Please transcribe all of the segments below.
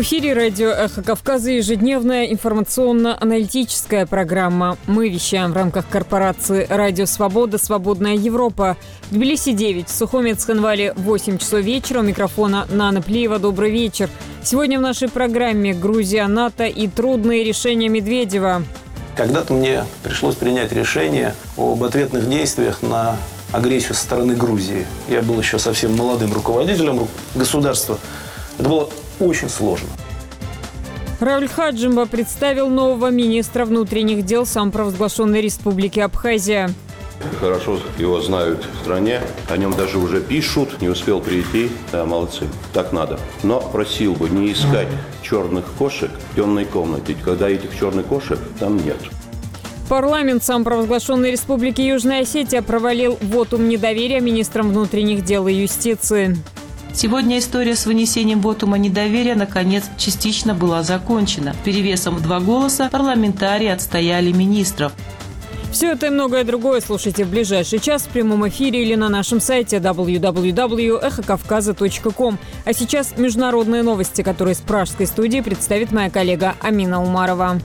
эфире радио «Эхо Кавказа» ежедневная информационно-аналитическая программа. Мы вещаем в рамках корпорации «Радио Свобода. Свободная Европа». В Тбилиси 9, в Сухуме Цхинвале 8 часов вечера. У микрофона Нана Плиева. Добрый вечер. Сегодня в нашей программе Грузия, НАТО и трудные решения Медведева. Когда-то мне пришлось принять решение об ответных действиях на агрессию со стороны Грузии. Я был еще совсем молодым руководителем государства. Это было очень сложно. Рауль Хаджимба представил нового министра внутренних дел самопровозглашенной Республики Абхазия. Хорошо его знают в стране, о нем даже уже пишут, не успел прийти, да, молодцы, так надо. Но просил бы не искать черных кошек в темной комнате, когда этих черных кошек там нет. Парламент самопровозглашенной Республики Южная Осетия провалил вотум недоверия министрам внутренних дел и юстиции. Сегодня история с вынесением вотума недоверия наконец частично была закончена. Перевесом в 2 голоса парламентарии отстояли министров. Все это и многое другое слушайте в ближайший час в прямом эфире или на нашем сайте www.эхокавказа.ком. А сейчас международные новости, которые с пражской студии представит моя коллега Амина Умарова.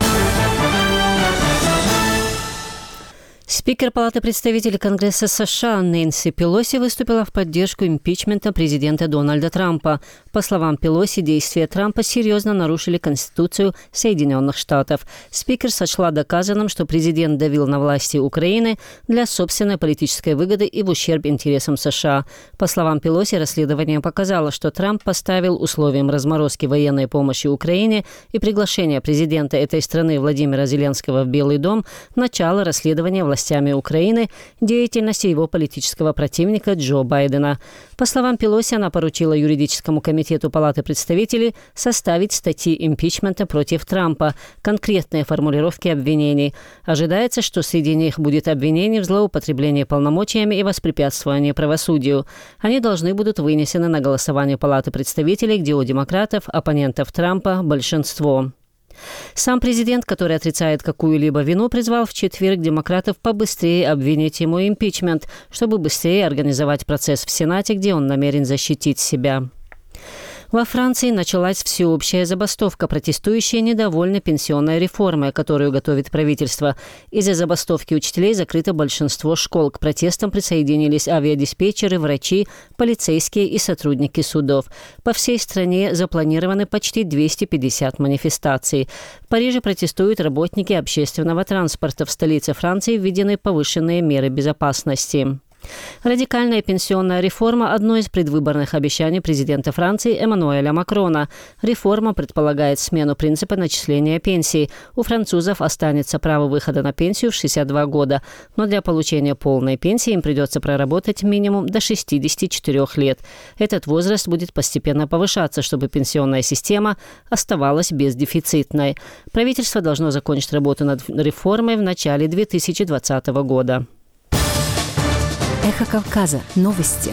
Спикер Палаты представителей Конгресса США Нэнси Пелоси выступила в поддержку импичмента президента Дональда Трампа. По словам Пелоси, действия Трампа серьезно нарушили Конституцию Соединенных Штатов. Спикер сочла доказанным, что президент давил на власти Украины для собственной политической выгоды и в ущерб интересам США. По словам Пелоси, расследование показало, что Трамп поставил условием разморозки военной помощи Украине и приглашения президента этой страны Владимира Зеленского в Белый дом начало расследования властями Украины деятельности его политического противника Джо Байдена. По словам Пелоси, она поручила юридическому комитету Палаты представителей составить статьи импичмента против Трампа, конкретные формулировки обвинений. Ожидается, что среди них будет обвинение в злоупотреблении полномочиями и воспрепятствовании правосудию. Они должны будут вынесены на голосование Палаты представителей, где у демократов, оппонентов Трампа, большинство. Сам президент, который отрицает какую-либо вину, призвал в четверг демократов побыстрее обвинить ему импичмент, чтобы быстрее организовать процесс в Сенате, где он намерен защитить себя. Во Франции началась всеобщая забастовка. Протестующие недовольны пенсионной реформой, которую готовит правительство. Из-за забастовки учителей закрыто большинство школ. К протестам присоединились авиадиспетчеры, врачи, полицейские и сотрудники судов. По всей стране запланированы почти 250 манифестаций. В Париже протестуют работники общественного транспорта. В столице Франции введены повышенные меры безопасности. Радикальная пенсионная реформа – одно из предвыборных обещаний президента Франции Эммануэля Макрона. Реформа предполагает смену принципа начисления пенсий. У французов останется право выхода на пенсию в 62 года, но для получения полной пенсии им придется проработать минимум до 64 лет. Этот возраст будет постепенно повышаться, чтобы пенсионная система оставалась бездефицитной. Правительство должно закончить работу над реформой в начале 2020 года. Эхо Кавказа. Новости.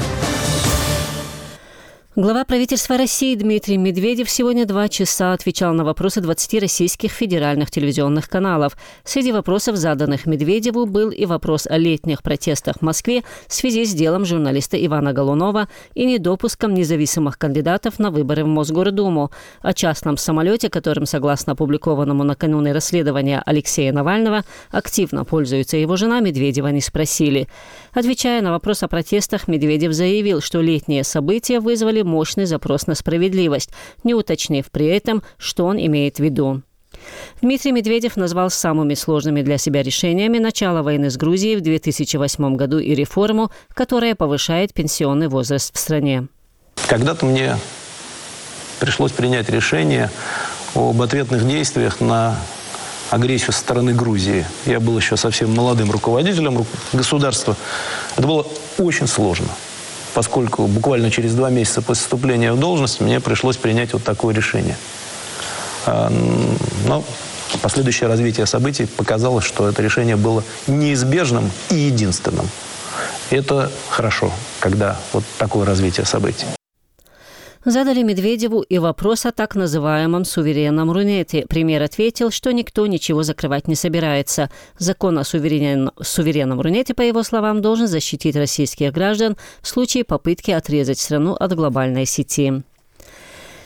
Глава правительства России Дмитрий Медведев сегодня 2 часа отвечал на вопросы 20 российских федеральных телевизионных каналов. Среди вопросов, заданных Медведеву, был и вопрос о летних протестах в Москве в связи с делом журналиста Ивана Голунова и недопуском независимых кандидатов на выборы в Мосгордуму. О частном самолете, которым, согласно опубликованному накануне расследования Алексея Навального, активно пользуется его жена, Медведева не спросили. Отвечая на вопрос о протестах, Медведев заявил, что летние события вызвали мощный запрос на справедливость, не уточнив при этом, что он имеет в виду. Дмитрий Медведев назвал самыми сложными для себя решениями начало войны с Грузией в 2008 году и реформу, которая повышает пенсионный возраст в стране. Когда-то мне пришлось принять решение об ответных действиях на агрессию со стороны Грузии. Я был еще совсем молодым руководителем государства. Это было очень сложно, поскольку буквально через 2 месяца после вступления в должность мне пришлось принять вот такое решение. Но последующее развитие событий показало, что это решение было неизбежным и единственным. И это хорошо, когда вот такое развитие событий. Задали Медведеву и вопрос о так называемом суверенном Рунете. Премьер ответил, что никто ничего закрывать не собирается. Закон о суверенном Рунете, по его словам, должен защитить российских граждан в случае попытки отрезать страну от глобальной сети.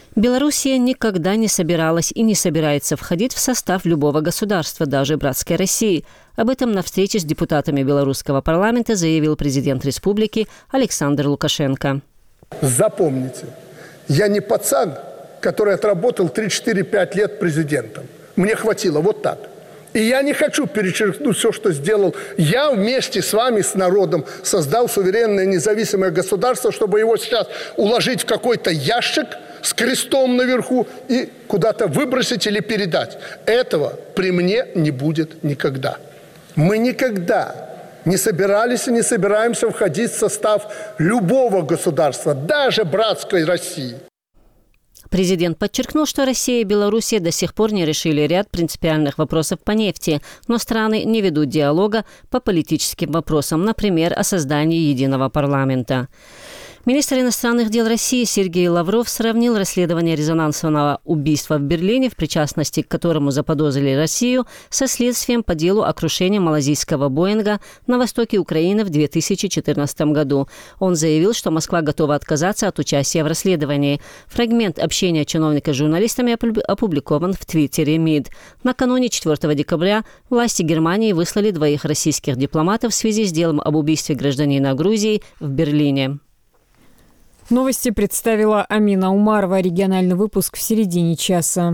Белоруссия никогда не собиралась и не собирается входить в состав любого государства, даже братской России. Об этом на встрече с депутатами белорусского парламента заявил президент республики Александр Лукашенко. Запомните, я не пацан, который отработал 3-4-5 лет президентом. Мне хватило вот так. И я не хочу перечеркнуть все, что сделал. Я вместе с вами, с народом, создал суверенное независимое государство, чтобы его сейчас уложить в какой-то ящик с крестом наверху и куда-то выбросить или передать. Этого при мне не будет никогда. Мы никогда не собирались и не собираемся входить в состав любого государства, даже братской России. Президент подчеркнул, что Россия и Белоруссия до сих пор не решили ряд принципиальных вопросов по нефти, но страны не ведут диалога по политическим вопросам, например, о создании единого парламента. Министр иностранных дел России Сергей Лавров сравнил расследование резонансного убийства в Берлине, в причастности к которому заподозрили Россию, со следствием по делу о крушении малазийского Боинга на востоке Украины в 2014 году. Он заявил, что Москва готова отказаться от участия в расследовании. Фрагмент общения чиновника с журналистами опубликован в твиттере МИД. Накануне 4 декабря власти Германии выслали 2 российских дипломатов в связи с делом об убийстве гражданина Грузии в Берлине. Новости представила Амина Умарова. Региональный выпуск в середине часа.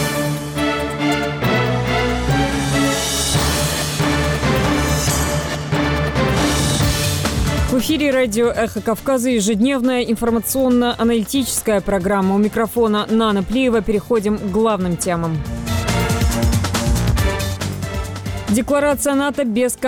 В эфире радио «Эхо Кавказа» ежедневная информационно-аналитическая программа. У микрофона Нана Плиева. Переходим к главным темам. Декларация НАТО без